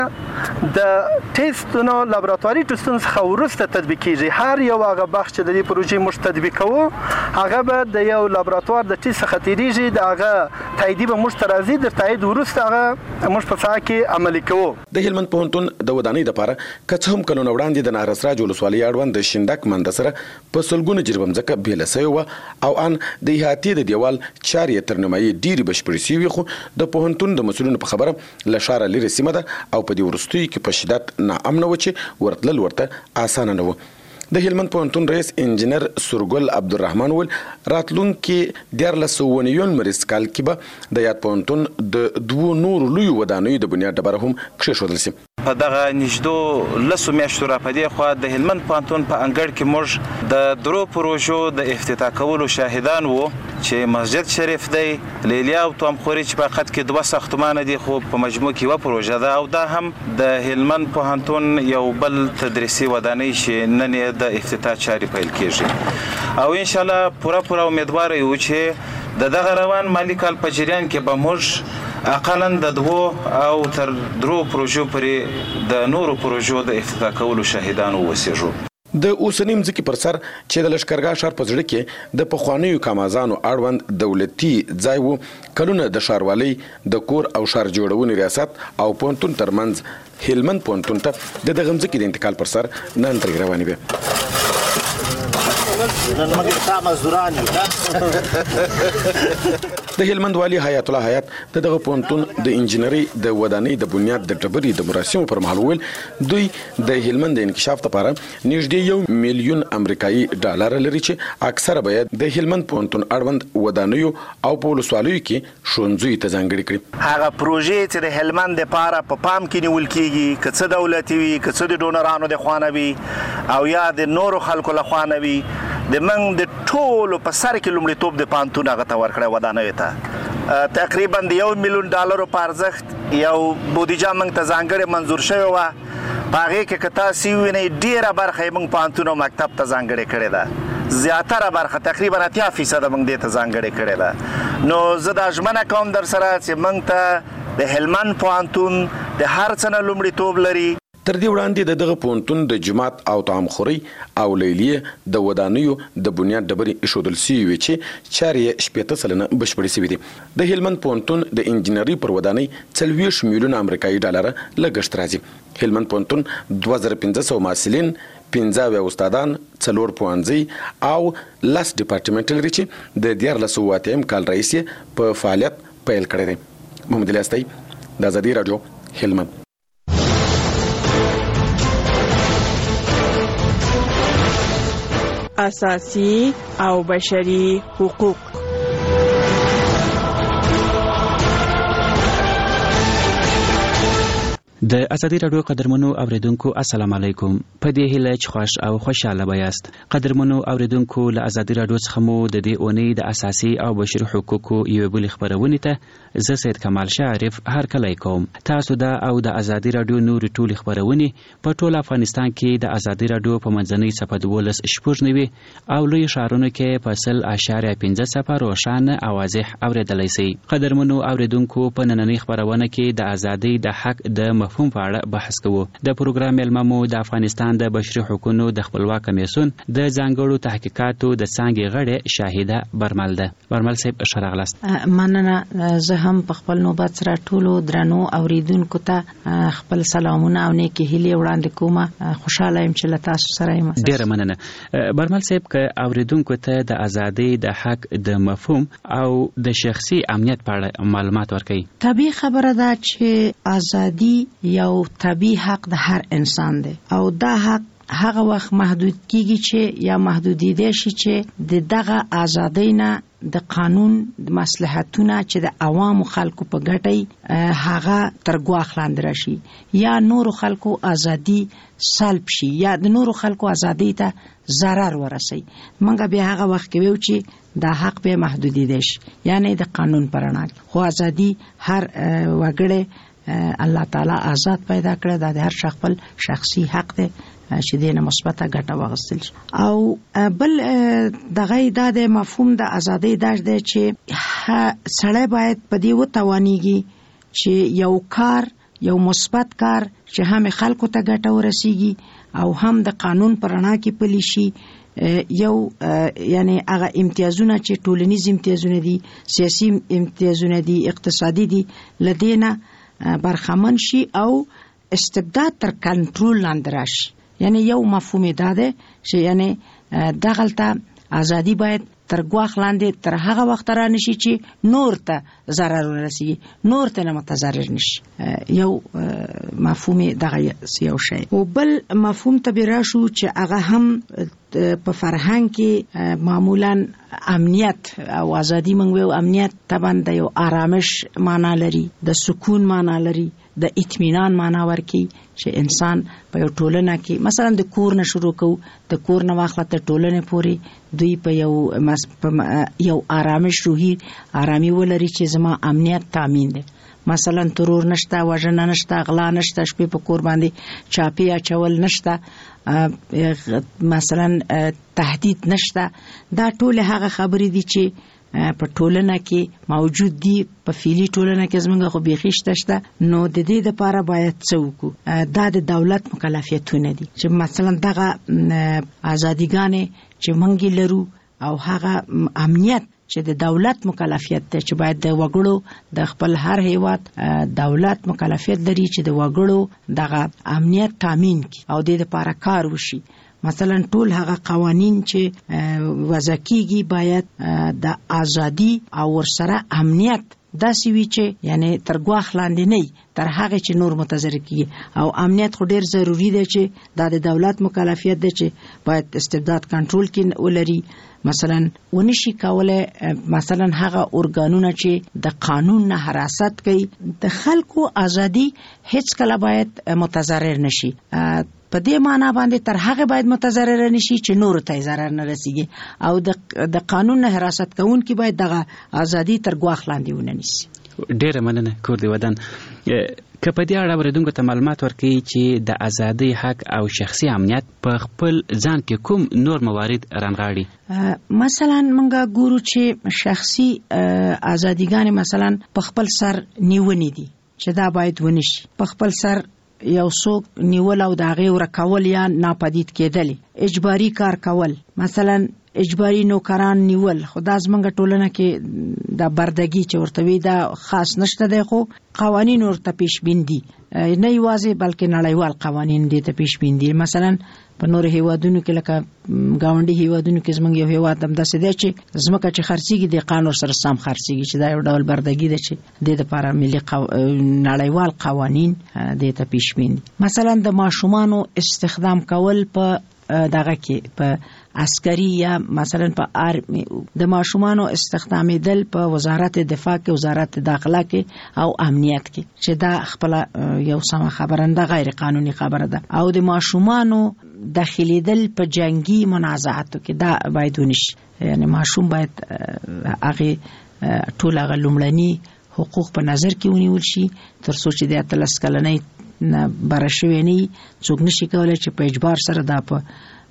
د ټیسټونو لابراتواري ټیسټونو څخه وروسته تطبیق کیږي. هر یو هغه بخش چې د دې پروژې موږ تطبیق کوو هغه به د یو لابراتوار د ټیسټ څخه تیریږي، د هغه تاییدي به موږ ته راځي، د تایید وروسته هغه موږ په ساحه کې عملي کوو. د هلمند پوهنتون د ودانۍ لپاره که څه هم کلونه وړاندې د نهرسراج ولسوالۍ اړوند د شینډک منده سره په سلګونو جربه مځکه بیله سوې وه او ان د احاطې د دیوال چارې تر نیمایي ډېرې بشپړې سوي، خو د پوهنتون د مسؤلینو په خبره له ښاره لرې سیمه ده او په دې وروستیو کې په شدت ناامنه و چې ورتلل ورته اسانه نه و. د هلمند پوهنتون رئیس انجینر سورګل عبدالرحمن ویل راتلونکي 1490 مریض کال کې به د یاد پوهنتون د دوو نورو لویو ودانیو د بنیاد ډبره هم کښېښودل شي. په دغه نږدې لسو میاشتو راپدې خوا د هلمند پوهنتون په انګړ کې موږ د درو پروژو د افتتاح کولو شاهدان وو چې مسجد شریف دی، لیلیا او توامخوري چې په خط کې 2 ساختمانه دي، خو په مجموع کې یوه پروژه ده او دا هم د هلمند پوهنتون یو بل تدریسي ودانۍ چې نن یې د افتتاح چارې پیل کیږي او ان شاء الله پوره امیدوار یو چې د دغه روان مالی کال په جریان کې به موږ اقلا د 2 او تر 3 پروژو پورې د نورو پروژو د افتتاح کولو شاهدان اوسېږو. د اوسنۍ مځکې پر سر چې د لښکرګاه ښار په زړه کې د پخوانیو کامازانو اړوند دولتي ځای و، کلونه د ښاروالۍ د کور او ښار جوړونې ریاست او پوهنتون ترمنځ هلمند پوهنتون ته د دغه مځکې د انتقال پر سر نن ترې روانې وې. د هلمند والی حیات الله حیات دغه پوهنتون د انجینري د ودانۍ د بنیاد د ډبرې د مراسمو پر مهال ویل دوی د هلمند د انکشاف لپاره نږدې 1 میلیون امریکایي ډالر لري چې اکثره باید د هلمند پوهنتون اړوند ودانیو او په ولسوالیو کې ښوونځیو ته ځانګړي کړي. هغه پروژې چې د هلمند لپاره په پام کې نیول کیږي، که څه دولتي وي، که څه د ډونرانو د خوانه وي او یا د نورو خلکو له خوانه وي، د من د ټولو په سر کې لومړیتوب د پوهنتون هغه ته ورکړی ودانیو ته. تقریبا د 1 میلیون ډالرو په ارزښت یو بودیجه موږ ته ځانګړې منظور شوې وه. په هغې کې که تاسې ووینئ ډېره برخه یې موږ پوهنتون او مکتب ته ځانګړې کړې ده، زیاتره برخه تقریبا 80% موږ دې ته ځانګړې کړې ده. نو زه دا ژمنه کوم در سره چې موږ ته د هلمند پوهنتون د هر څه نه لومړیتوب لري. تر دې وړاندې د دغه پوهنتون د جومات او توامخوري او لیلیې د ودانیو د بنیاد ډبرې ایښودل سوي وې چې چارې یې 80 سلنه بشپړې سوي دي. د هلمند پوهنتون د انجینري پر ودانۍ 40 میلیون امریکایي ډالره لګښت راځي. هلمند پوهنتون 2500 محصلین، 15 استادان، 4 پوهنځي او 10 ډپارټمنټ لري چې د 1480 کال راهیسې په فعالیت پیل کړی دی. محمد الیاس تای، د ازادي راډیو، هلمند. اساسي او بشري حقوق. د ازادي راډیو قدرمنو اوریدونکو السلام علیکم. په دې هیله چې خوښ او خوشاله بیاست. قدرمنو اوریدونکو له ازادي راډیو څخه مو د دې اونۍ د اساسي او بشري حقوقو یو بل خبرونه ته زه سید کمال شریف هر کله کوم. تاسو دا او د ازادي راډیو نور ټول خبرونه په ټول افغانستان کې د ازادي راډیو په منځنۍ صفحه 12 او لوی شهرونو کې په 0.5 روښانه او واضح اوریدلای شئ. قدرمنو اوریدونکو په نننۍ خبرونه کې د ازادي د حق د مفهوم په اړه بحث کوو. د پروګرام ملممو د افغانستان د بشري حقوقو د خپلواک کمیسیون د ځانګړو تحقیقاتو د څانګې غړې شاهده برمل ده. برمل صاحب شرغلست. مننه. زه هم په خپل نوبت سره ټولو درنو اوریدونکو ته خپل سلامونه او نیکی هیلې وړاندې کوم. خوشاله یم چې له تاسو سره یم. ډیره مننه. برمل صاحب که اوریدونکو ته د ازادۍ د حق د مفهوم او د شخصي امنیت په اړه معلومات ورکړي. طبیعي خبره ده چې ازادي یو طبیعي حق د هر انسان دی او دا حق هغه وخت محدود کیږي چې یا محدودیده شي چې د دغه ازادۍ نه د قانون د مصلحتونه چې د عوامو خلکو په ګټي هغه تر ګواښ لاندې راشي یا نورو خلکو ازادي سلب شي یا د نورو خلکو ازادۍ ته ضرر ورسي. منګه بیا هغه وخت کې ویو چې دا حق به محدودیده شي یعنی د قانون پرنا خو ازادي هر وګړي الله تعالی آزاد پیدا کړی دا د هر شخص خپل شخصي حق دی چې دینه مثبته ګټه واغستل او بل دغه د مفهوم د ازادۍ د چې سړی باید په دې وتوانیږي چې یو کار یو مثبت کار چې هم خلکو ته ګټه ورسیږي او هم د قانون پر رڼا کې پلی شي. یو یعنی هغه امتیازونه چې ټولنیز امتیازونه دي، سیاسي امتیازونه دي، اقتصادي دي، لدینه برخمن شي او استبداد تر کنټرول لاندې راشي. یعنی یو مفهوم دا ده چې یعنی دغلته ازادي باید تر ګواښ لاندې تر هغه وخت را نشي چې نور ته ضرر ورسیږي، نور ته نه متضرر نشي. یو مفهوم دغه یو شی. او بل مفهوم ته براشو چې هغه هم په فرهنګ کې معمولا امنیت او ازادي منغو. امنیت طبعا د یو آرامش معنا لري، د سکون معنا لري، د اطمینان معنا ورکي چې انسان په یو ټولنه کې مثلا د کور نه شروع کو، د کور نه واخله ته ټولنه پوري دوی په یو آرامش روحي آرامي ولري چې زما امنیت تامین ده. مثلا ترور نشته، وژنه نشته، غلا نشته، شپې په کور باندې چاپی اچول نشته، مثلا تهدید نشته. دا ټول هغه خبرې دي چې په ټولنه کې موجود دي. په فعلی ټولنه کې زمونږ خو بیخي شته. نو د دې لپاره باید څه وکړو؟ دا د دولت مکلفیتونه دي چې مثلا دغه ازادیګانې چې مونږ لرو او هغه امنیت چې د دولت مکلفیت ده چې باید د وګړو د خپل هر هیواد دولت مکلفیت لري چې د وګړو دغه امنیت تامین کړي او د دې لپاره کار وشي. مثلا ټول هغه قوانین چې وضع کیږي باید د ازادي او ورسره امنیت داسې وي چې یعنی تر ګواښ لاندې نه تر هغه چې نور متضرر کیږي. او امنیت خو ډیر ضروری دی چې د دولت مکلفیت دی چې باید استبداد کنټرول کړي ولري. مثلا ونشي کوله مثلا هغه ارګانونه چې د قانون نه حراست کوي. د خلکو ازادي هیڅ کله باید متضرر نشي. په دې معنی باندې تر هغه باید متضرر نشي چې نور ته ضرر نه رسیږي او د قانون نه حراست کوونکی باید دغه ازادي تر ګواښ لاندې ونه نیسي. ډیره مننه کور دی ودان. که په دې اړه ورېدونکو ته معلومات ورکړي چې د ازادۍ حق او شخصي امنیت په خپل ځان کې کوم نور موارد رانغاړي. مثلا مونږ ګورو چې شخصي ازادیګانې مثلا په خپل سر نیونې دي چې دا باید ونشي. په خپل سر یو څوک نیول او د هغې ورکول یا ناپدید کېدل، اجباري کار کول، مثلا اجباري نوکران نیول. خو دا زمونږ ټولنه کې د بردګي چې ورته وي دا خاص نشته دی، خو قوانین ورته پیش بین دي، نه یوازې بلکې نړیوال قوانین دي ته پیش بین دي. مثلا په نور هیوادونو کې لکه گاونډي هیوادونو کې زمونږ یو هیواد هم داسې دی چې ځمکه چې خرڅیږي د قانون سره سم خرڅیږي چې دا یو ډول بردګي ده چې د لپاره ملي نړیوال قوانین د ته پیش بین دي. مثلا د ماشومانو استخدام کول په دغه کې په عسکري یا مثلا په آرمي، د ماشومانو استخدامیدل په وزارت دفاع کې، وزارت داخله کې او امنیت کې چې دا خپل یو سم خبره ده، غیر قانوني خبره ده. او د ماشومانو داخليدل په جنگي منازعاتو کې دا باید ونشي. یعنی ماشوم باید هغه ټول هغه لومړني حقوق په نظر کې ونیول شي تر څو چې د 13 کلنۍ برشوي نه څوک نشي کولای چې په اجبار سره دا په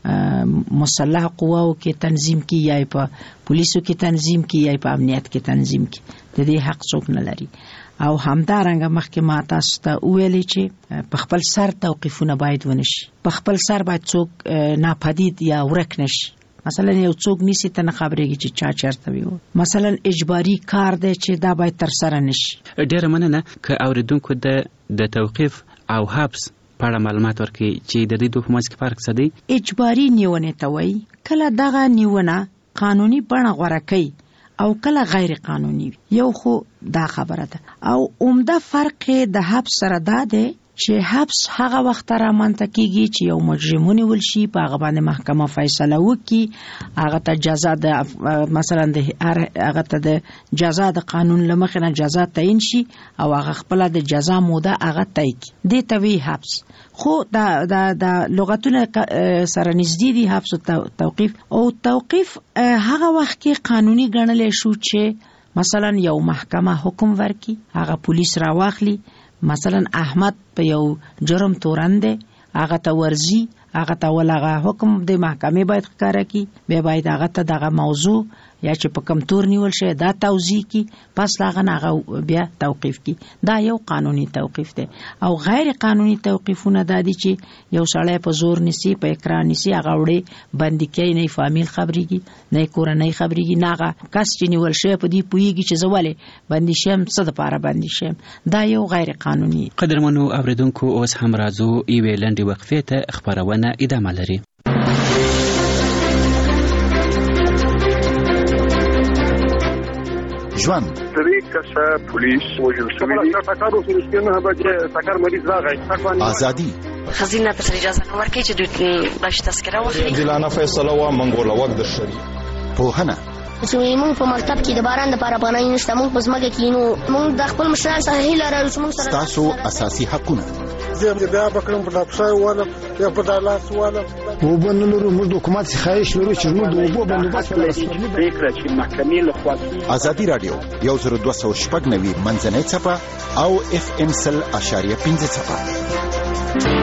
مسلح قواو کې تنظیم کی یا په پولیسو کې تنظیم کی یا په امنیت کې تنظیم کی. د دې حق څوک نه لري. او همدارنګه مخکې ما تاسو ته ویلي چې په خپل سر توقیفونه باید ونشي. په خپل سر باید څوک ناپدید یا ورک نشي. مثلا یو څوک نیسی ته نه خبرېږي چې چا چرته وي. مثلا اجباري کار دی چې دا باید تر سره نشي. ډېره مننه که اوریدونکو د توقیف او حبس په اړه معلومات ورکړي چې د دې دوه په منځ کې فرق څه دی. اجباري نیونې ته وایي کله دغه نیونه قانوني بڼه غوره کوي او کله غیر قانوني. یو خو دا خبره ده. او عمده فرق د حبس سره دا دی چې حبس هغه وخت رامنځته کیږي چې یو مجرم ونیول شي، په هغه باندې محکمه فیصله وکړي، هغه ته جزا د مثلا د هغه ته د جزا د قانون لمخې نه جزا تعیین شي او هغه خپل د جزا موده هغه طی کړي. دې ته وی حبس. خو د لغتونه سره نږدې دي حبس او توقیف. او توقیف هغه وخت کې قانوني ګڼل شو چې مثلا یو محکمه حکم ورکړي، هغه پولیس راواخلي، مثلا احمد په یو جرم تورنده، هغه ته ورزي، هغه ته ولغه حکم د محکمې باید ښکاره کی، بیا باید هغه ته دغه موضوع یا چې په کم تور نیول شي دا توضیح کی، پس هغه نه بیا توقیف کی. دا یو قانوني توقیف دی. او غیر قانوني توقیفونه دا دي چې یو سړی په زور نسی، په اقرار نسی، هغه وړي بندي کوي، نه فامیل خبرېږي، نه کورنۍ خبرېږي، نه هغه کس چې نیول شوی په دې پوهېږي چې زه ولې بندي شم، څه دپاره بندي شم. دا یو غیر قانوني. قدرمنو اوریدونکو، اوس هم راځو یوې لنډې وقفې ته. خپرونه ادامه لري. ژوند درې کسه پولیس وژل شوي دي. ټکر وشو چې نه به ټکر مریض راغی. ازادي خزینه ته اجازه نه ورکړي چې دوی باش تذکره واخلي. عادلانه فیصله و منګوله وخت د شری پوهنه چې موږ په مکتب کې د باران لپاره پناه نشته، موږ په ځمکه کې نو موږ د خپل مشران سره هیله لرو چې موږ سره تاسو اساسي حقونه زه بیا بکرم په تاسو والا یا په دالاس والا وبنلو موږ د حکومت څخه خواهش لرو چې موږ د اوبو بندوبست ولرو. فکر چې محکمې له خوا ازادي رادیو 10290 منځنۍ صفه او FM 100.5 صفه.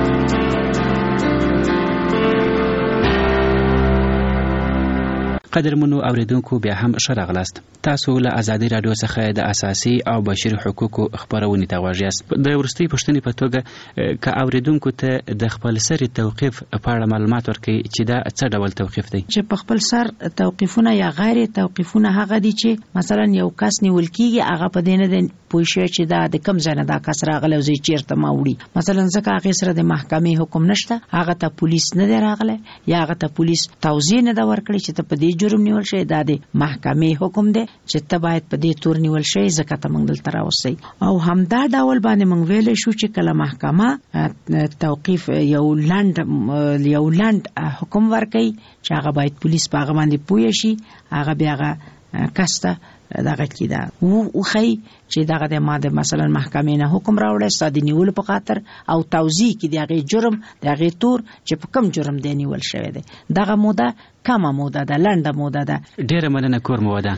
قدرمنو اوریدونکو، بیا هم ښه راغلاست. تاسو له ازادي رادیو څخه د اساسي او بشري حقوقو خبرونه ته غوږ یاست. د وروستۍ پوښتنې په توګه که اوریدونکو ته د خپل سر توقیف په اړه معلومات ورکړي چې دا څه ډول توقیف دی؟ چې په خپل سر توقیفونه یا غیر توقیفونه هغه دي چې مثلا یو کس نیول کیږي، هغه په دې نه دی پوه شوی چې دا د کوم ځای نه دا کس راغلی او زه چیرته ما وړي. مثلا ځکه هغې سره د محکمې حکم نشته، هغه ته پولیس نه دی راغلی یا هغه ته پولیس توضیح نه ده ورکړې چې ته په دې جرم نیول شوی، دا د محکمې حکم دی چې ته باید په دې تور نیول شوی، ځکه ته موږ دلته راوستئ. او همدا ډول باندې موږ ویلی شو چې کله محکمه توقیف یو لنډ حکم ورکوي چې هغه باید پولیس په هغه باندې پوه شي، هغه بیا هغه کس ته دغه کی دا وخی چې دغه د ماده مثلا محکمې نه حکم راوړی ستا د نیولو په خاطر او توضیح کی د هغې جرم، د هغې تور چې په کوم جرم دی نیول شوی دی. دغه موده کمه موده ده، لنډه موده ده. ډیره مننه کور موده.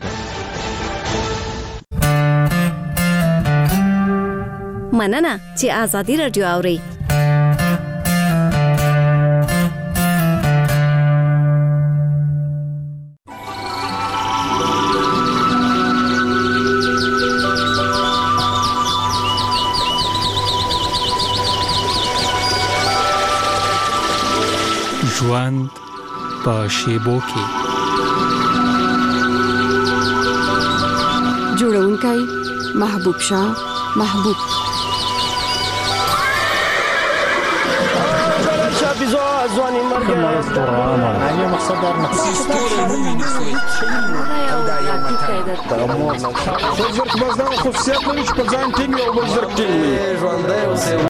مننه چې ازادي رادیو اوري. ژوند په شیبو کې. جوړونکی محبوب شاه محبوب. ځواني مرګ نه مقصد در نه خصوصیت لري چې په ځان ټینګ او بل زر ټینګ وي.